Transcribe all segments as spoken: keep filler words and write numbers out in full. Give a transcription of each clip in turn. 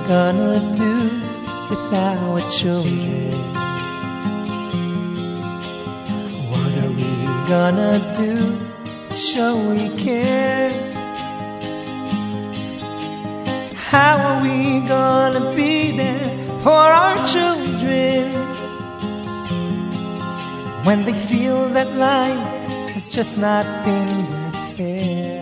gonna do without children? What are we gonna do to show we care? How are we gonna be there for our children when they feel that life has just not been that fair?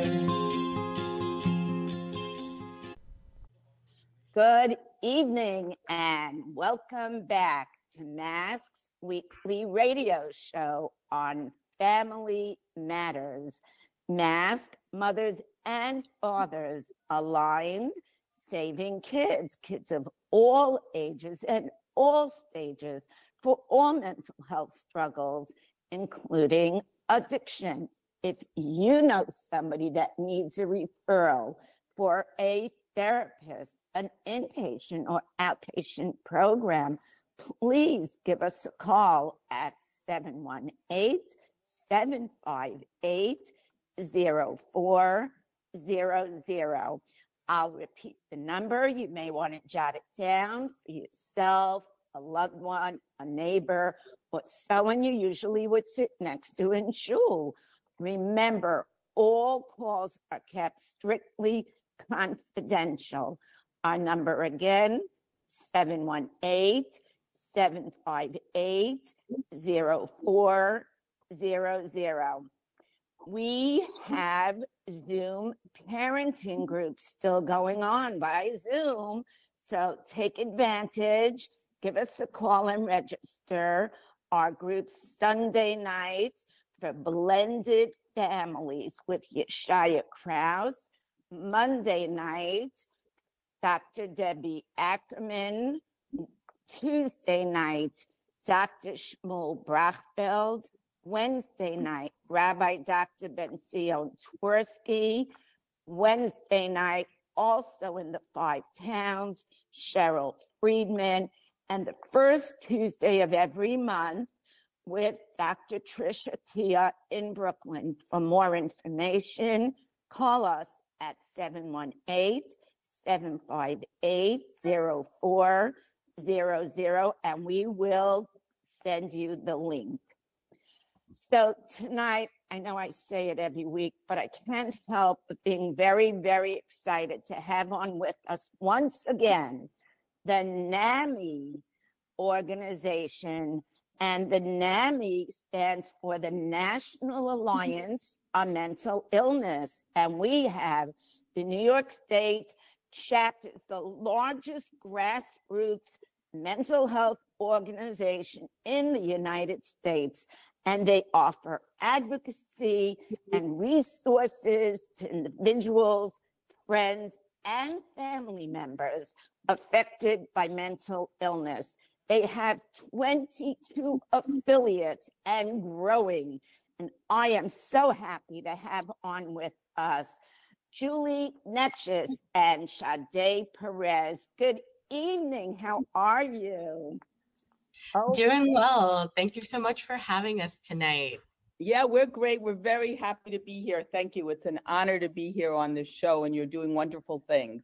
Good evening and welcome back to Mask's weekly radio show on Family Matters. Mask, mothers and fathers aligned, saving kids, kids of all ages and all stages for all mental health struggles, including addiction. If you know somebody that needs a referral for a therapist, an inpatient or outpatient program, please give us a call at seven one eight, seven five eight, zero four zero zero. I'll repeat the number. You may want to jot it down for yourself, a loved one, a neighbor, or someone you usually would sit next to in shul. Remember, all calls are kept strictly confidential. Our number again, seven one eight, seven five eight, zero four zero zero. We have Zoom parenting groups still going on by Zoom, so take advantage. Give us a call and register. Our group Sunday night for blended families with Yeshaya Krause. Monday night, Doctor Debbie Ackerman. Tuesday night, Doctor Shmuel Brachfeld. Wednesday night, Rabbi Doctor Ben-Zion Twersky. Wednesday night, also in the five towns, Cheryl Friedman. And the first Tuesday of every month with Doctor Tricia Tia in Brooklyn. For more information, call us at seven one eight, seven five eight, zero four zero zero, and we will send you the link. So tonight, I know I say it every week, but I can't help but being very, very excited to have on with us once again the NAMI organization. And the NAMI stands for the National Alliance on Mental Illness. And we have the New York State chapter, the largest grassroots mental health organization in the United States. And they offer advocacy and resources to individuals, friends, and family members affected by mental illness. They have twenty-two affiliates and growing. And I am so happy to have on with us Julie Netches and Sade Perez. Good evening. How are you? Oh. Doing well. Thank you so much for having us tonight. Yeah, we're great. We're very happy to be here. Thank you. It's an honor to be here on this show, and you're doing wonderful things.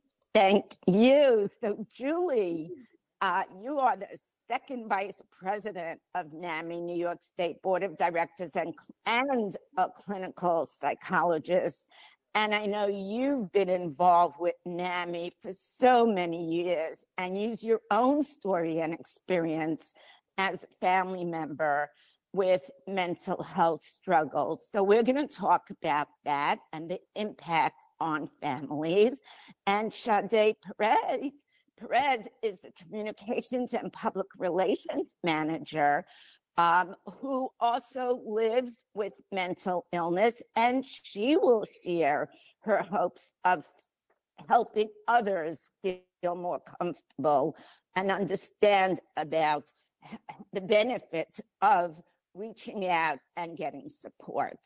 Thank you. So, Julie, uh, you are the second vice president of NAMI, New York State Board of Directors, and, and a clinical psychologist. And I know you've been involved with NAMI for so many years and use your own story and experience as a family member with mental health struggles. So we're going to talk about that and the impact on families. And Sade Perez, Perez is the Communications and Public Relations Manager, um, who also lives with mental illness, and she will share her hopes of helping others feel more comfortable and understand about the benefits of reaching out and getting support.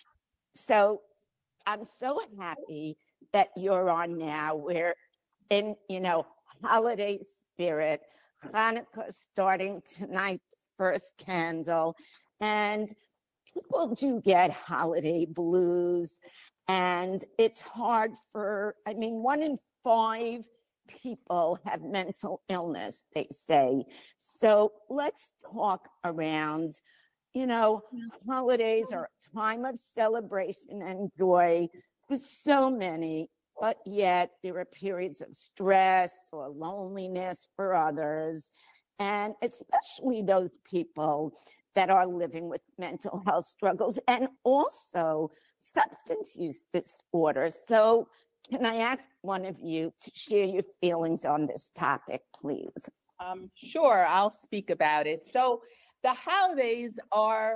So I'm so happy that you're on now. We're in, you know, holiday spirit. Hanukkah starting tonight, first candle. And people do get holiday blues. And it's hard for, I mean, one in five people have mental illness, they say. So let's talk around, you know, holidays are a time of celebration and joy for so many, but yet there are periods of stress or loneliness for others, and especially those people that are living with mental health struggles and also substance use disorder. So can I ask one of you to share your feelings on this topic, please? Um, sure, I'll speak about it. So the holidays are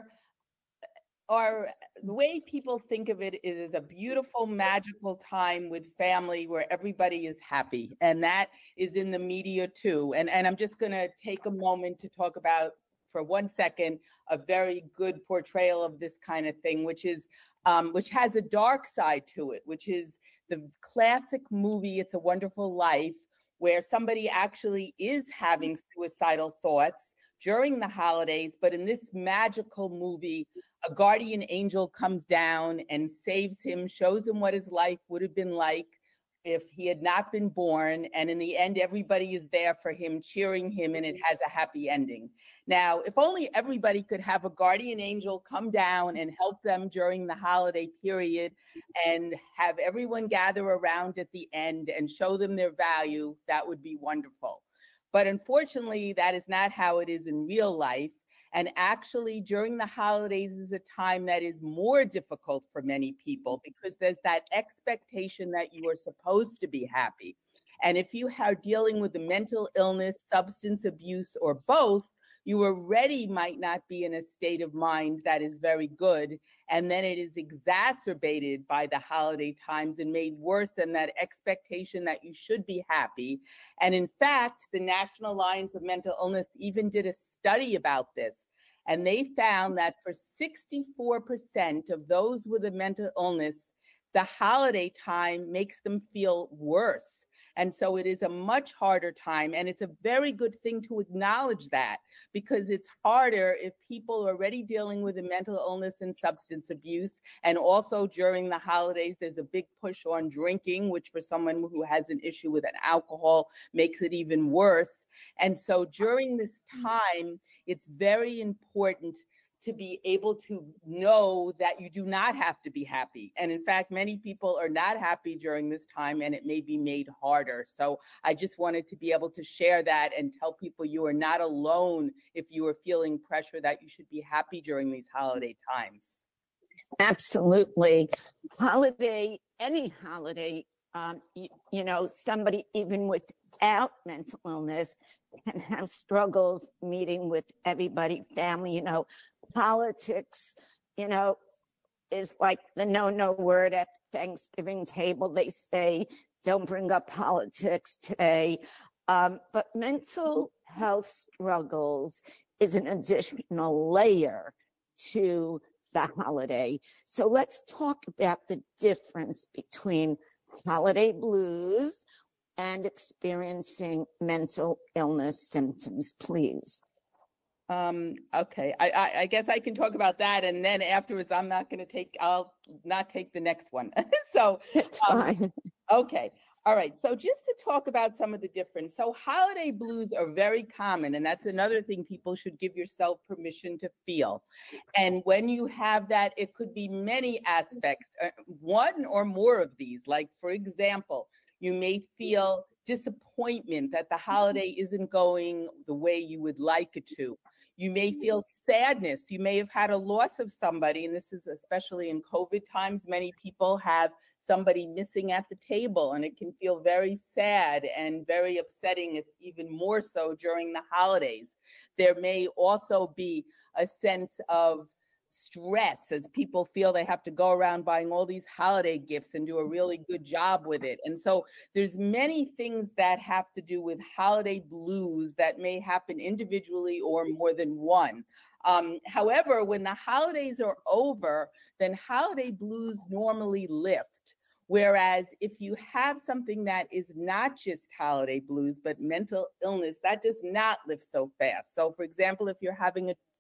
are the way people think of it is a beautiful, magical time with family where everybody is happy. And that is in the media too. And, and I'm just going to take a moment to talk about, for one second, a very good portrayal of this kind of thing, which is um, which has a dark side to it, which is the classic movie, It's a Wonderful Life, where somebody actually is having suicidal thoughts during the holidays. But in this magical movie, a guardian angel comes down and saves him, shows him what his life would have been like if he had not been born. And in the end, everybody is there for him, cheering him, and it has a happy ending. Now, if only everybody could have a guardian angel come down and help them during the holiday period and have everyone gather around at the end and show them their value, that would be wonderful. But unfortunately, that is not how it is in real life. And actually, during the holidays is a time that is more difficult for many people because there's that expectation that you are supposed to be happy. And if you are dealing with a mental illness, substance abuse, or both, you already might not be in a state of mind that is very good. And then it is exacerbated by the holiday times and made worse than that expectation that you should be happy. And in fact, the National Alliance of Mental Illness even did a study about this. And they found that for sixty-four percent of those with a mental illness, the holiday time makes them feel worse. And so it is a much harder time. And it's a very good thing to acknowledge that, because it's harder if people are already dealing with a mental illness and substance abuse. And also during the holidays, there's a big push on drinking, which for someone who has an issue with an alcohol makes it even worse. And so during this time, it's very important to be able to know that you do not have to be happy. And in fact, many people are not happy during this time, and it may be made harder. So I just wanted to be able to share that and tell people you are not alone if you are feeling pressure that you should be happy during these holiday times. Absolutely. Holiday, any holiday, um, you, you know, somebody even without mental illness can have struggles meeting with everybody, family, you know, politics, you know, is like the no-no word at the Thanksgiving table. They say, don't bring up politics today. Um, but mental health struggles is an additional layer to the holiday. So let's talk about the difference between holiday blues and experiencing mental illness symptoms, please. Um, okay, I, I, I guess I can talk about that, and then afterwards, I'm not going to take, I'll not take the next one. So, it's um, fine. Okay. All right. So just to talk about some of the difference. So holiday blues are very common, and that's another thing people should give yourself permission to feel. And when you have that, it could be many aspects, uh, one or more of these. Like, for example, you may feel disappointment that the holiday isn't going the way you would like it to. You may feel sadness. You may have had a loss of somebody, and this is especially in COVID times. Many people have somebody missing at the table, and it can feel very sad and very upsetting. It's even more so during the holidays. There may also be a sense of stress as people feel they have to go around buying all these holiday gifts and do a really good job with it. And so there's many things that have to do with holiday blues that may happen individually or more than one. Um, however, when the holidays are over, then holiday blues normally lift. Whereas if you have something that is not just holiday blues, but mental illness, that does not lift so fast. So for example, if you're having a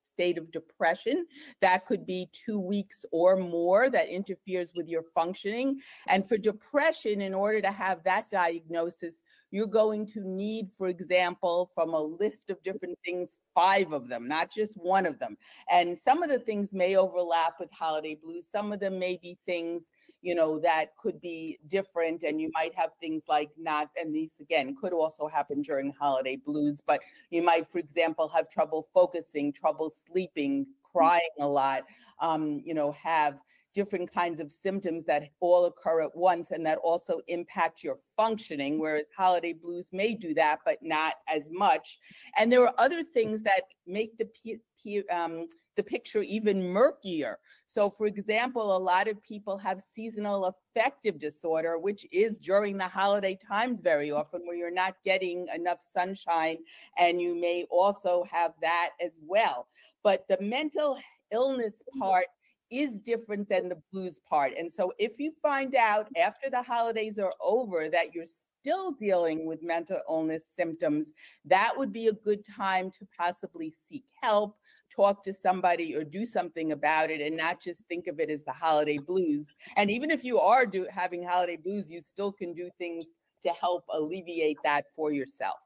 state of depression. That could be two weeks or more that interferes with your functioning. And for depression, in order to have that diagnosis, you're going to need, for example, from a list of different things, five of them, not just one of them. And some of the things may overlap with holiday blues. Some of them may be things, you know, that could be different. And you might have things like not, and these again could also happen during holiday blues, but you might, for example, have trouble focusing, trouble sleeping, crying a lot, um, you know, have different kinds of symptoms that all occur at once and that also impact your functioning, whereas holiday blues may do that, but not as much. And there are other things that make the, um, the picture even murkier. So for example, a lot of people have seasonal affective disorder, which is during the holiday times very often, where you're not getting enough sunshine, and you may also have that as well. But the mental illness part is different than the blues part. And so if you find out after the holidays are over that you're still dealing with mental illness symptoms, that would be a good time to possibly seek help, talk to somebody, or do something about it, and not just think of it as the holiday blues. And even if you are do, having holiday blues, you still can do things to help alleviate that for yourself.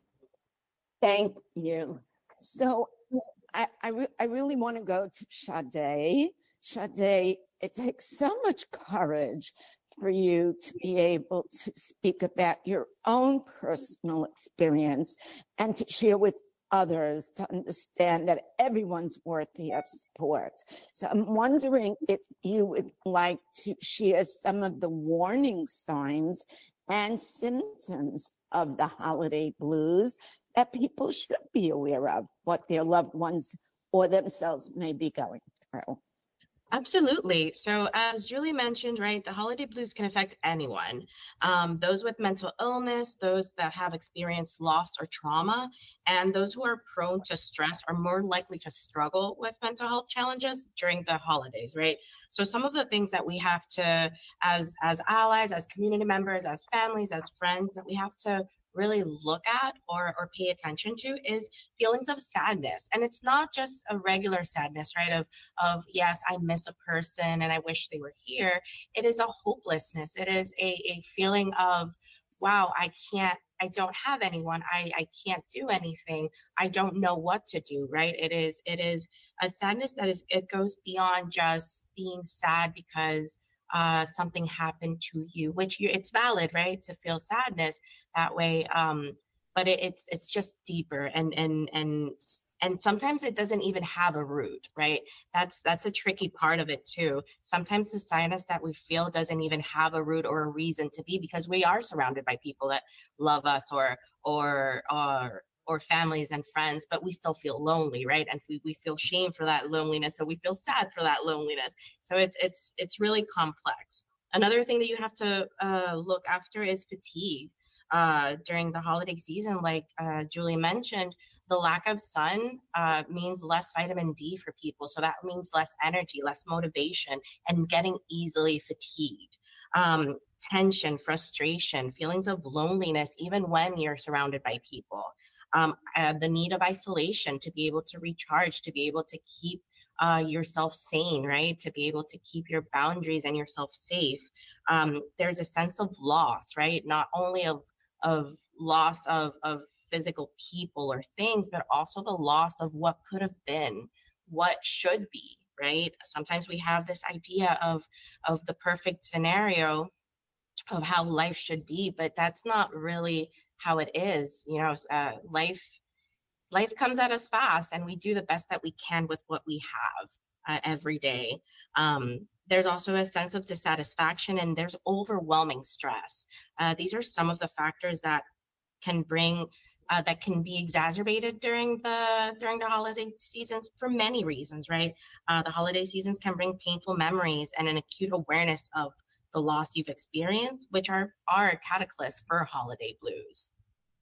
Thank you. So I, I, re- I really want to go to Sade. Sade, it takes so much courage for you to be able to speak about your own personal experience and to share with others to understand that everyone's worthy of support. So I'm wondering if you would like to share some of the warning signs and symptoms of the holiday blues that people should be aware of, what their loved ones or themselves may be going through. Absolutely. So as Julie mentioned, right, the holiday blues can affect anyone. Um, those with mental illness, those that have experienced loss or trauma, and those who are prone to stress are more likely to struggle with mental health challenges during the holidays, right? So some of the things that we have to, as, as allies, as community members, as families, as friends, that we have to really look at or, or pay attention to is feelings of sadness. And it's not just a regular sadness, right? Of, of yes, I miss a person and I wish they were here. It is a hopelessness. It is a, a feeling of, wow, I can't, I don't have anyone. I, I can't do anything. I don't know what to do, right? It is, it is a sadness that is, it goes beyond just being sad because uh, something happened to you, which you, it's valid, right? To feel sadness that way. Um, but it, it's, it's just deeper and, and, and, and sometimes it doesn't even have a root, right? That's, that's a tricky part of it too. Sometimes the sadness that we feel doesn't even have a root or a reason to be, because we are surrounded by people that love us or, or, or, or families and friends, but we still feel lonely, right? And we, we feel shame for that loneliness, so we feel sad for that loneliness. So it's it's it's really complex. Another thing that you have to uh, look after is fatigue. Uh, during the holiday season, like uh, Julie mentioned, the lack of sun uh, means less vitamin D for people. So that means less energy, less motivation, and getting easily fatigued. Um, tension, frustration, feelings of loneliness, even when you're surrounded by people. Um, uh, the need of isolation to be able to recharge, to be able to keep uh, yourself sane, right? To be able to keep your boundaries and yourself safe. Um, there's a sense of loss, right? Not only of of loss of, of physical people or things, but also the loss of what could have been, what should be, right? Sometimes we have this idea of, of the perfect scenario of how life should be, but that's not really how it is. You know, uh, life life comes at us fast, and we do the best that we can with what we have uh, every day. Um, there's also a sense of dissatisfaction, and there's overwhelming stress. Uh, these are some of the factors that can bring uh, that can be exacerbated during the during the holiday seasons for many reasons, right? Uh, the holiday seasons can bring painful memories and an acute awareness of the loss you've experienced, which are are catalysts for holiday blues.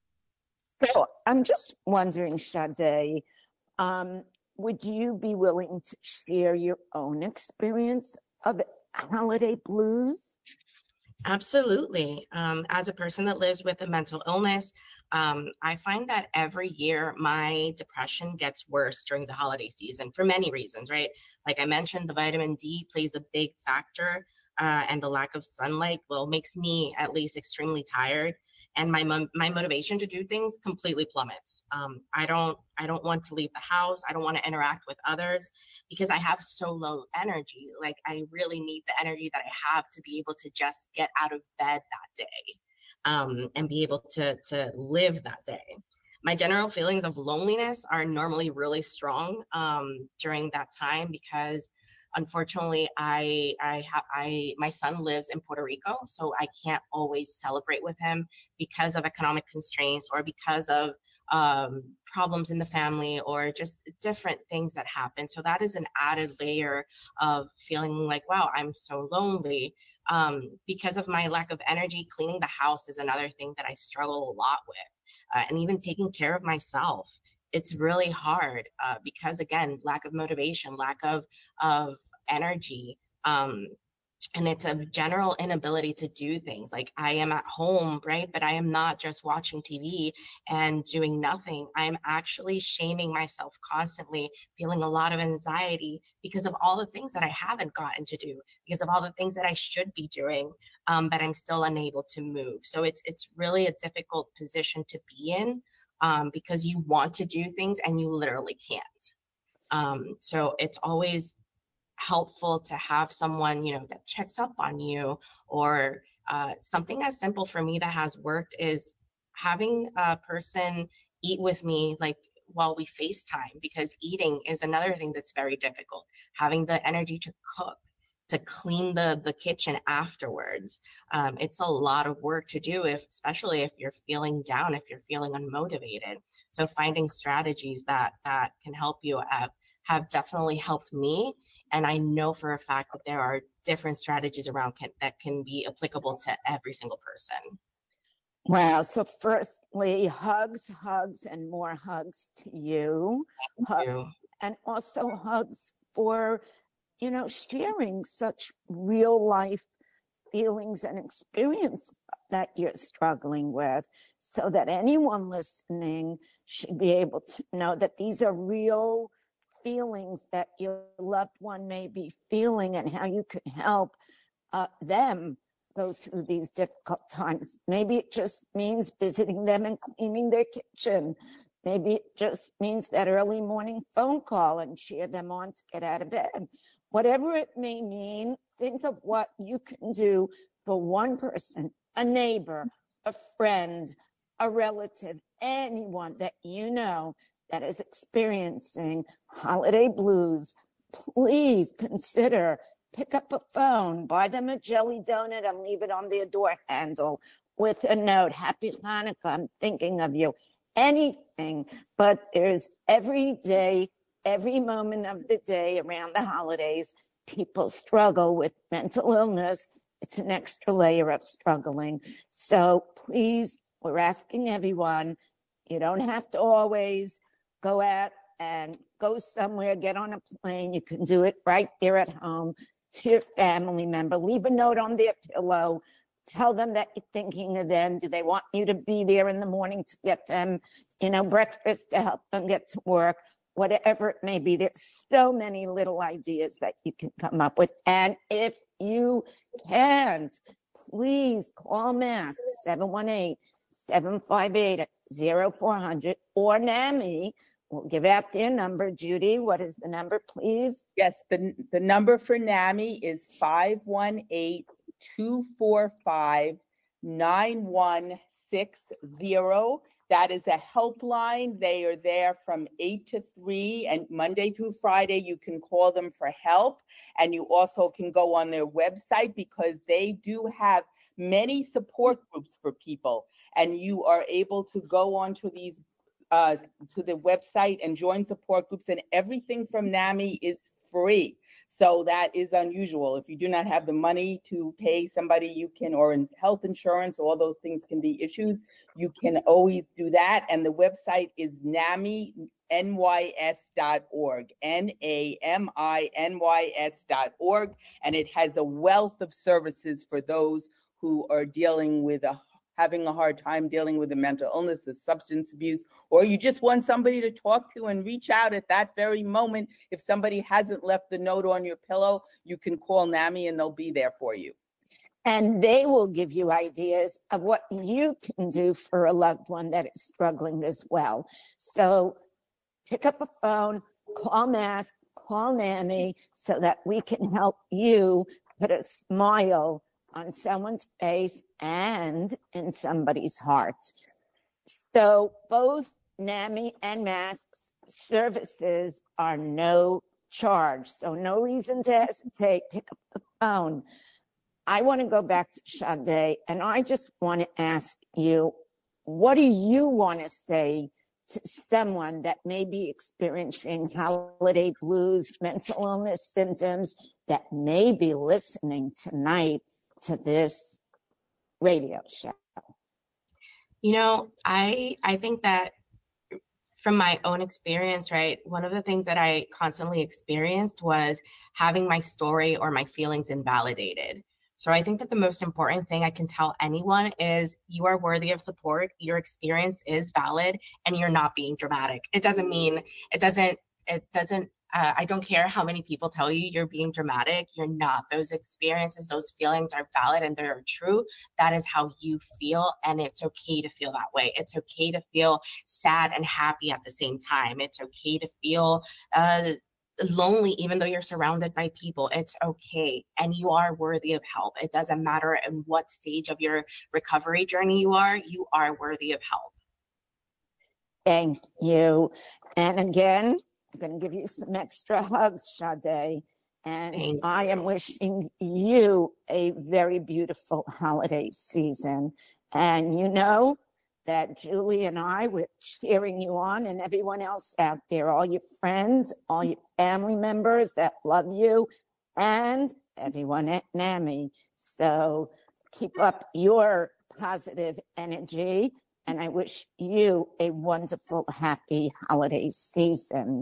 So I'm just wondering, Sade, um, would you be willing to share your own experience of holiday blues? Absolutely. Um, as a person that lives with a mental illness, um, I find that every year my depression gets worse during the holiday season for many reasons, right? Like I mentioned, the vitamin D plays a big factor, uh, and the lack of sunlight, well, makes me at least extremely tired, and my mo- my motivation to do things completely plummets. Um, I don't I don't want to leave the house. I don't want to interact with others because I have so low energy. Like I really need the energy that I have to be able to just get out of bed that day, um, and be able to to live that day. My general feelings of loneliness are normally really strong um, during that time because unfortunately I I have I my son lives in Puerto Rico, so I can't always celebrate with him because of economic constraints or because of um, problems in the family or just different things that happen. So that is an added layer of feeling like, wow, I'm so lonely. Um, because of my lack of energy, cleaning the house is another thing that I struggle a lot with. Uh, and even taking care of myself. It's really hard uh, because again, lack of motivation, lack of of energy. Um, and it's a general inability to do things like I am at home, right, but I am not just watching TV and doing nothing. I'm actually shaming myself constantly, feeling a lot of anxiety because of all the things that I haven't gotten to do, because of all the things that I should be doing, um, but I'm still unable to move. So it's it's really a difficult position to be in, um, because you want to do things and you literally can't. Um, so it's always helpful to have someone, you know, that checks up on you, or uh, something as simple for me that has worked is having a person eat with me, like while we FaceTime, because eating is another thing that's very difficult. Having the energy to cook, to clean the the kitchen afterwards. Um, it's a lot of work to do, if especially if you're feeling down, if you're feeling unmotivated. So finding strategies that that can help you have have definitely helped me, and I know for a fact that there are different strategies around can, that can be applicable to every single person. Wow. So, firstly, hugs, hugs, and more hugs to you. Hu- You. and also hugs for, you know, sharing such real life feelings and experience that you're struggling with, so that anyone listening should be able to know that these are real feelings that your loved one may be feeling, and how you can help uh, them go through these difficult times. Maybe it just means visiting them and cleaning their kitchen. Maybe it just means that early morning phone call and cheer them on to get out of bed. Whatever it may mean, think of what you can do for one person, a neighbor, a friend, a relative, anyone that you know that is experiencing holiday blues. Please consider, pick up a phone, buy them a jelly donut, and leave it on their door handle with a note, Happy Hanukkah, I'm thinking of you. Anything, but there's every day, every moment of the day around the holidays, people struggle with mental illness. It's an extra layer of struggling. So please, we're asking everyone, you don't have to always go out and go somewhere, get on a plane. You can do it right there at home to your family member. Leave a note on their pillow. Tell them that you're thinking of them. Do they want you to be there in the morning to get them, you know, breakfast to help them get to work? Whatever it may be, there's so many little ideas that you can come up with. And if you can't, please call Mask seven one eight, seven five eight, zero four zero zero or NAMI. We'll give out their number. Judy, what is the number, please? Yes, the, the number for NAMI is five one eight, two four five, nine one six zero. That is a helpline. They are there from eight to three, and Monday through Friday, you can call them for help. And you also can go on their website, because they do have many support groups for people. And you are able to go onto these uh, to the website and join support groups, and everything from NAMI is free. So that is unusual. If you do not have the money to pay somebody, you can, or in health insurance, all those things can be issues. You can always do that. And the website is NAMI N Y S dot org, N A M I N Y S dot org. And it has a wealth of services for those who are dealing with a having a hard time dealing with a mental illness, a substance abuse, or you just want somebody to talk to and reach out at that very moment. If somebody hasn't left the note on your pillow, you can call NAMI and they'll be there for you. And they will give you ideas of what you can do for a loved one that is struggling as well. So pick up a phone, call MASK, call NAMI, so that we can help you put a smile on someone's face and in somebody's heart. So both NAMI and MASK's services are no charge. So no reason to hesitate. Pick up the phone. I want to go back to Sade, and I just want to ask you, what do you want to say to someone that may be experiencing holiday blues, mental illness symptoms, that may be listening tonight to this radio show? You know, I I think that from my own experience, right, one of the things that I constantly experienced was having my story or my feelings invalidated. So I think that the most important thing I can tell anyone is you are worthy of support, your experience is valid, and you're not being dramatic. It doesn't mean, it doesn't, it doesn't, uh, I don't care how many people tell you you're being dramatic, you're not. Those experiences, those feelings are valid and they're true. That is how you feel, and it's okay to feel that way. It's okay to feel sad and happy at the same time. It's okay to feel uh, lonely even though you're surrounded by people. It's okay, and you are worthy of help. It doesn't matter in what stage of your recovery journey you are, you are worthy of help. Thank you. And again, I'm going to give you some extra hugs, Sade, and Thank I am wishing you a very beautiful holiday season. And you know that Julie and I were cheering you on, and everyone else out there, all your friends, all your family members that love you, and everyone at NAMI. So keep up your positive energy, and I wish you a wonderful, happy holiday season.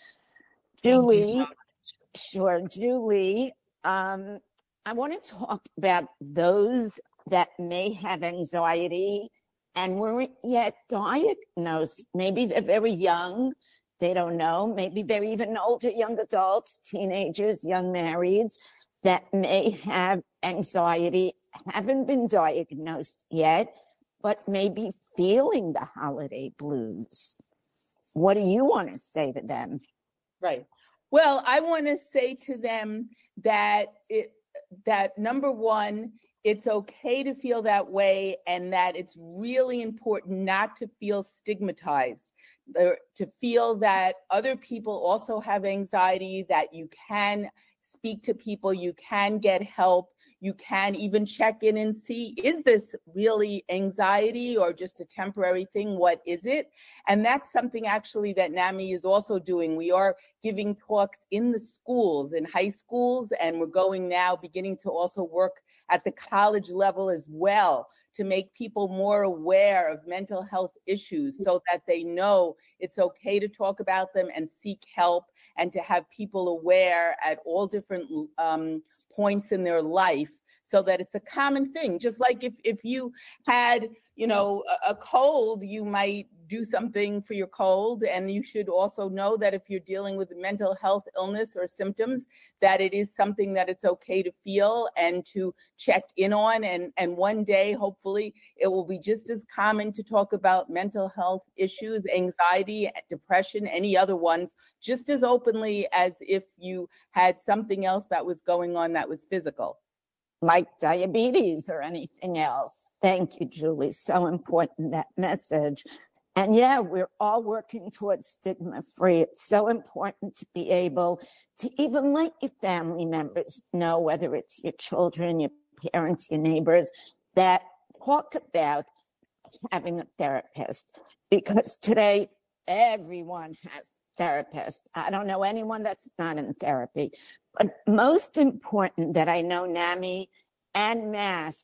Julie, so sure, Julie, um, I want to talk about those that may have anxiety and weren't yet diagnosed. Maybe they're very young, they don't know. Maybe they're even older, young adults, teenagers, young marrieds that may have anxiety, haven't been diagnosed yet, but may be feeling the holiday blues. What do you want to say to them? Right. Well, I want to say to them that it, that number one, it's okay to feel that way, and that it's really important not to feel stigmatized, to feel that other people also have anxiety, that you can speak to people, you can get help, you can even check in and see, is this really anxiety or just a temporary thing? What is it? And that's something actually that NAMI is also doing. We are giving talks in the schools, in high schools, and we're going now, beginning to also work at the college level as well, to make people more aware of mental health issues so that they know it's okay to talk about them and seek help, and to have people aware at all different um, points in their life, so that it's a common thing. Just like if, if you had, you know, a, a cold, you might do something for your cold. And you should also know that if you're dealing with mental health illness or symptoms, that it is something that it's okay to feel and to check in on. And, and one day, hopefully, it will be just as common to talk about mental health issues, anxiety, depression, any other ones, just as openly as if you had something else that was going on that was physical. Like diabetes or anything else. Thank you, Julie. So important, that message. And yeah, we're all working towards stigma-free. It's so important to be able to even let your family members know, whether it's your children, your parents, your neighbors, that talk about having a therapist. Because today, everyone has therapists. I don't know anyone that's not in therapy. But most important, that I know NAMI and MASK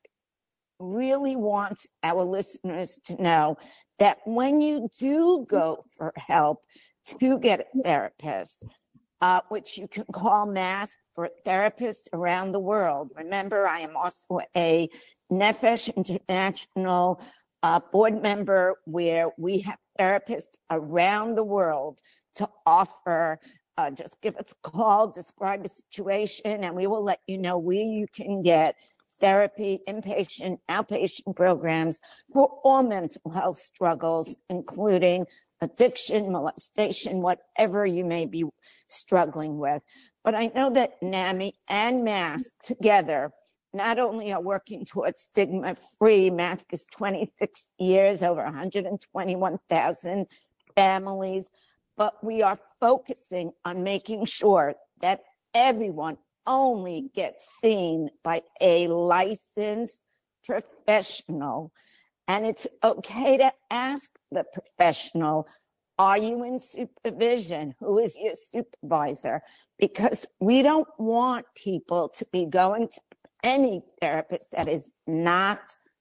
really wants our listeners to know, that when you do go for help to get a therapist, uh, which you can call Mask for therapists around the world. Remember, I am also a Nefesh International uh, board member, where we have therapists around the world to offer. Uh, just give us a call, describe a situation, and we will let you know where you can get therapy, inpatient, outpatient programs for all mental health struggles, including addiction, molestation, whatever you may be struggling with. But I know that NAMI and Mask together not only are working towards stigma-free. Mask is twenty-six years, over one hundred twenty-one thousand families, but we are focusing on making sure that everyone only gets seen by a licensed professional. And it's okay to ask the professional, are you in supervision? Who is your supervisor? Because we don't want people to be going to any therapist that is not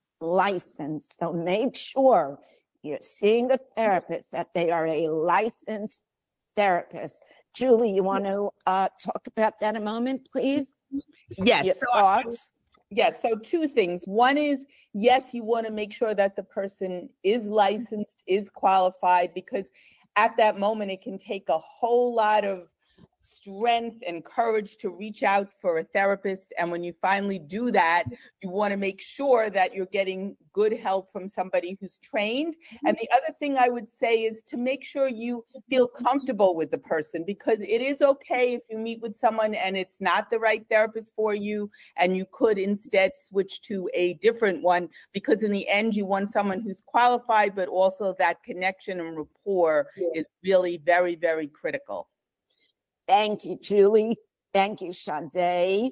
licensed. So make sure you're seeing a therapist that they are a licensed therapist. Julie, you want to uh, talk about that a moment, please? Yes. Your so thoughts? Yes. So two things. One is, yes, you want to make sure that the person is licensed, is qualified, because at that moment, it can take a whole lot of strength and courage to reach out for a therapist. And when you finally do that, you want to make sure that you're getting good help from somebody who's trained. And the other thing I would say is to make sure you feel comfortable with the person, because it is okay if you meet with someone and it's not the right therapist for you, and you could instead switch to a different one, because in the end, you want someone who's qualified, but also that connection and rapport is really very, very critical. Thank you, Julie. Thank you, Sade.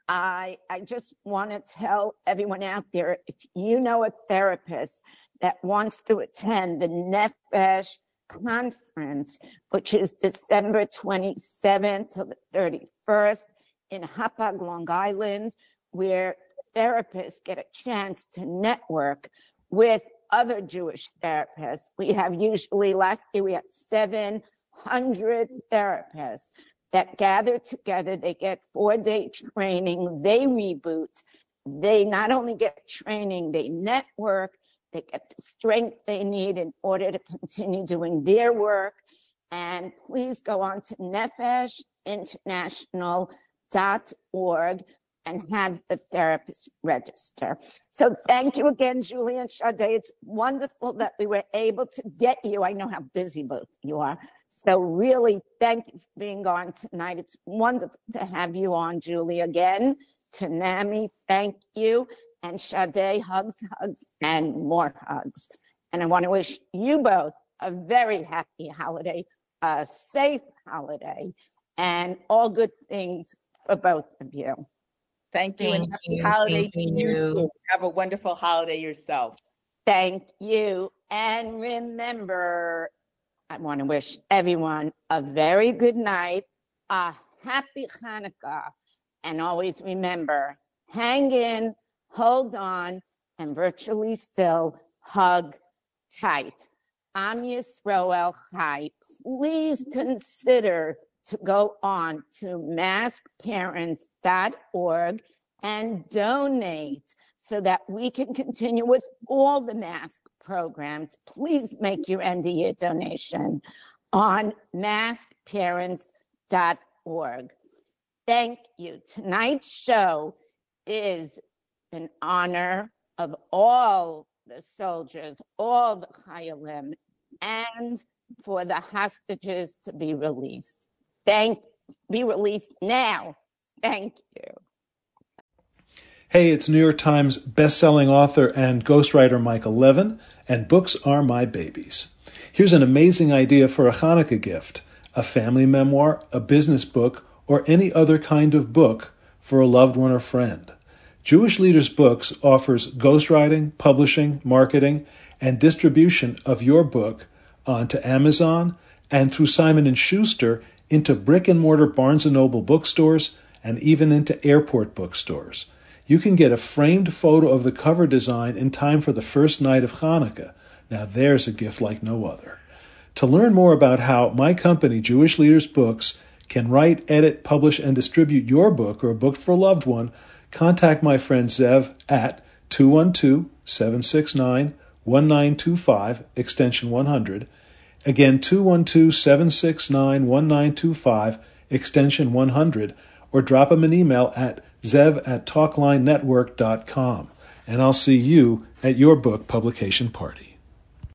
I, I just want to tell everyone out there, if you know a therapist that wants to attend the Nefesh conference, which is December twenty-seventh to the thirty-first in Hapag, Long Island, where therapists get a chance to network with other Jewish therapists. We have usually, last year we had seven hundred therapists that gather together. They get four-day training. They reboot. They not only get training, they network. They get the strength they need in order to continue doing their work. And please go on to nefesh international dot org and have the therapist register. So thank you again, Julie and Sade. It's wonderful that we were able to get you. I know how busy both you are. So really, thank you for being on tonight. It's wonderful to have you on, Julie, again. To NAMI, thank you. And Sade, hugs, hugs, and more hugs. And I want to wish you both a very happy holiday, a safe holiday, and all good things for both of you. Thank you, Thank and happy you. holiday Thank to you. you. too. Have a wonderful holiday yourself. Thank you. And remember, I want to wish everyone a very good night, a happy Hanukkah, and always remember, hang in, hold on, and virtually still hug tight. I'm Yisroel Chai. Please consider to go on to mask parents dot org and donate so that we can continue with all the mask programs. Please make your end of year donation on mask parents dot org. Thank you. Tonight's show is in honor of all the soldiers, all the Chayalim, and for the hostages to be released. Thank, be released now. Thank you. Hey, it's New York Times best-selling author and ghostwriter Michael Levin, and books are my babies. Here's an amazing idea for a Hanukkah gift: a family memoir, a business book, or any other kind of book for a loved one or friend. Jewish Leaders Books offers ghostwriting, publishing, marketing, and distribution of your book onto Amazon and through Simon and Schuster into brick-and-mortar Barnes and Noble bookstores and even into airport bookstores. You can get a framed photo of the cover design in time for the first night of Hanukkah. Now there's a gift like no other. To learn more about how my company, Jewish Leaders Books, can write, edit, publish, and distribute your book or a book for a loved one, contact my friend Zev at two one two, seven six nine, one nine two five, extension one hundred. Again, two one two, seven six nine, one nine two five, extension one hundred, or drop him an email at zev at talkline network dot com. And I'll see you at your book publication party.